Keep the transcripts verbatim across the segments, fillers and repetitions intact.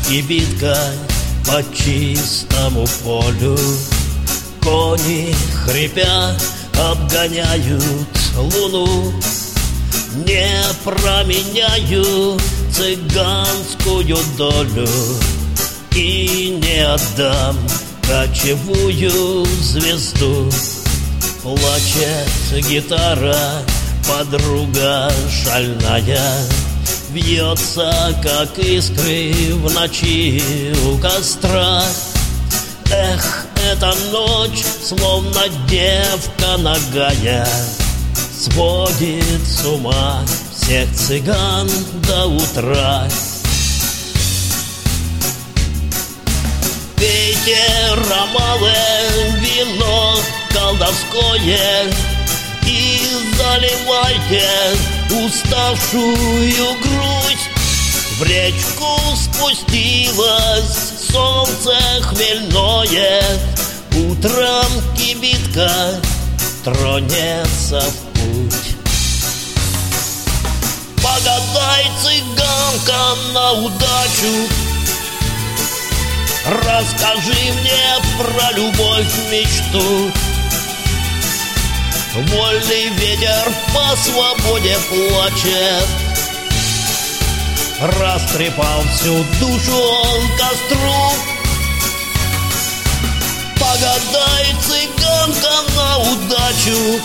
кибитка по чистому полю. Кони, хрипя, обгоняют луну. Не променяю цыганскую долю и не отдам кочевую звезду. Плачет гитара, подруга шальная, бьется, как искры в ночи у костра. Эх, эта ночь, словно девка нагая, сводит с ума всех цыган до утра. Пейте ромовое вино колдовское и заливайте уставшую грудь. В речку спустилось солнце хмельное, утром кибитка тронется в путь. Погадай, цыганка, на удачу, расскажи мне про любовь, мечту. Вольный ветер по свободе плачет, растрепал всю душу он костру. Погадай, цыганка, на удачу,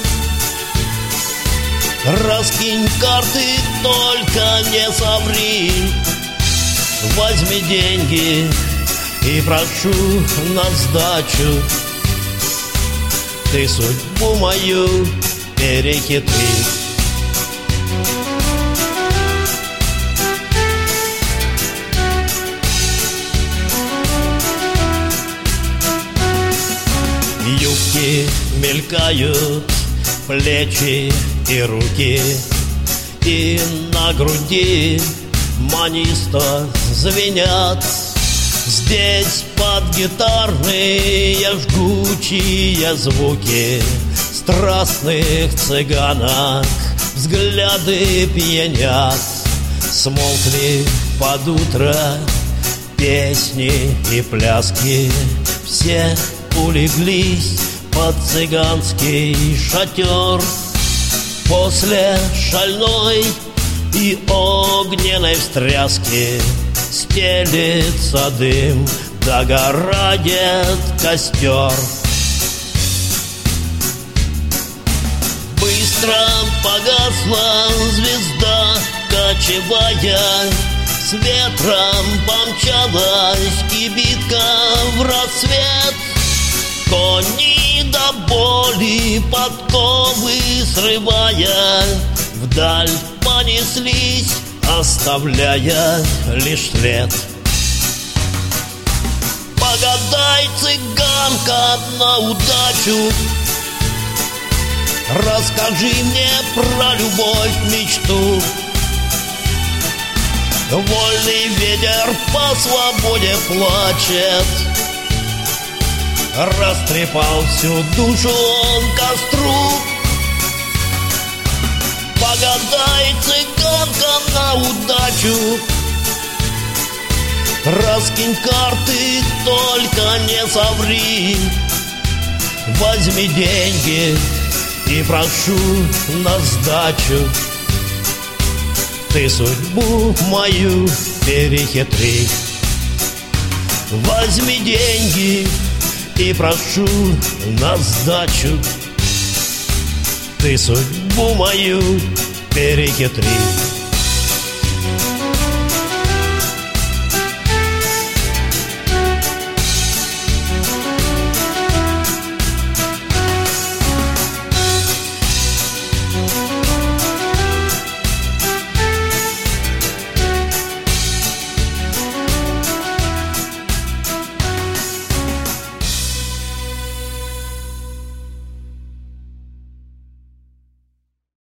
раскинь карты, только не соври. Возьми деньги и прошу на сдачу. Ты судьбу мою перехитри. Юбки мелькают, плечи и руки, и на груди манисто звенят. Здесь под гитарные жгучие звуки страстных цыганок взгляды пьянят. Смолкли под утро песни и пляски, все улеглись под цыганский шатер. После шальной и огненной встряски стелится дым, догорает костер. Быстро погасла звезда кочевая, с ветром помчалась кибитка в рассвет. Кони до боли подковы срывая, вдаль понеслись, оставляя лишь след. Погадай, цыганка, на удачу, расскажи мне про любовь, мечту. Вольный ветер по свободе плачет, растрепал всю душу он костру. Погадай, цыганка, на удачу, раскинь карты, только не соври. Возьми деньги и прошу на сдачу. Ты судьбу мою перехитри. Возьми деньги и прошу на сдачу. Ты судьбу мою перехитри.